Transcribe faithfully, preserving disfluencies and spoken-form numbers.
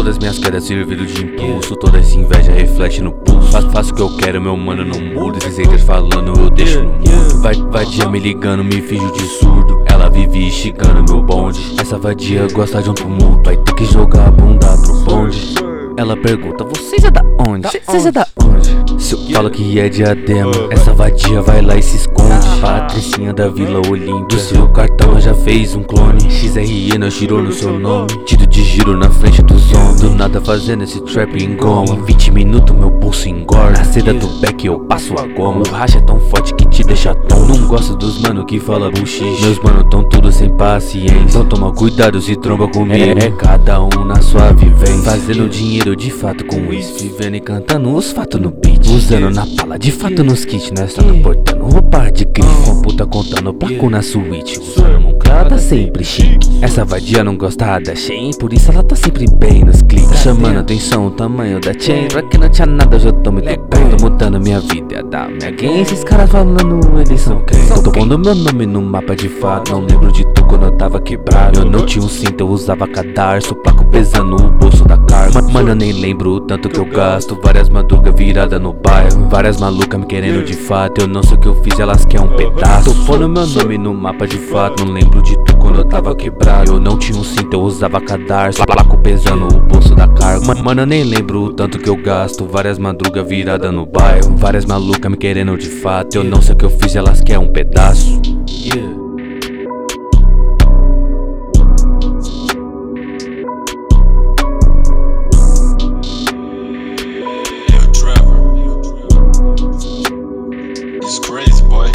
Todas minhas quedas serviram de impulso, toda essa inveja reflete no pulso. Faço, faço o que eu quero, meu mano não muda. Esses haters falando, eu deixo no mudo. Vai, vadia me ligando, me finjo de surdo. Ela vive esticando meu bonde. Essa vadia gosta de um tumulto, vai ter que jogar a bunda pro bonde. Ela pergunta, vocês é da onde? Vocês é da onde? Se eu falo que é Diadema, essa vadia vai lá e se esconde. Patricinha da Vila Olímpia, do seu cartão já fez um clone. X R E nós girou no seu nome, tido de giro na frente dos homens. Do nada fazendo esse trap em goma. Em vinte minutos meu pulso engorda. Na seda do back eu passo a goma. O racha é tão forte que te deixa tonto. Não gosto dos mano que fala bullshit. Meus mano tão tudo sem paciência. Então toma cuidado se tromba comigo. É, é cada um na sua vivência, fazendo dinheiro de fato com isso, vivendo e cantando os fatos no beat, usando na pala de fato nos kits. Nós tá portando roupa de grife, com a puta contando placo na suíte, usando um cara sempre chique. Essa vadia não gosta da Shein, por isso ela tá sempre bem nos cliques, chamando atenção o tamanho da chain. Pra que não tinha nada hoje eu tô me tocando, tô mudando minha vida é da minha gang. Esses caras falando eles são quem? Tô pondo meu nome no mapa de fato, não lembro de tu quando eu tava quebrado. Eu não tinha um cinto, eu usava cadarço, placo pesando o bolso da carga. Mano, eu nem lembro o tanto que eu gasto, várias madrugas virada no bairro, várias malucas me querendo de fato. Eu não sei o que eu fiz, elas querem um pedaço. Tô pondo meu nome no mapa de fato, não lembro de tu quando eu tava quebrado. Eu não tinha um cinto, eu usava cadarço, placo pesando o bolso da carga. Mano, eu nem lembro o tanto que eu gasto, várias madrugas virada no bairro, várias malucas me querendo de fato. Eu não sei o que eu fiz, elas querem um pedaço. Yeah. It's crazy, boy.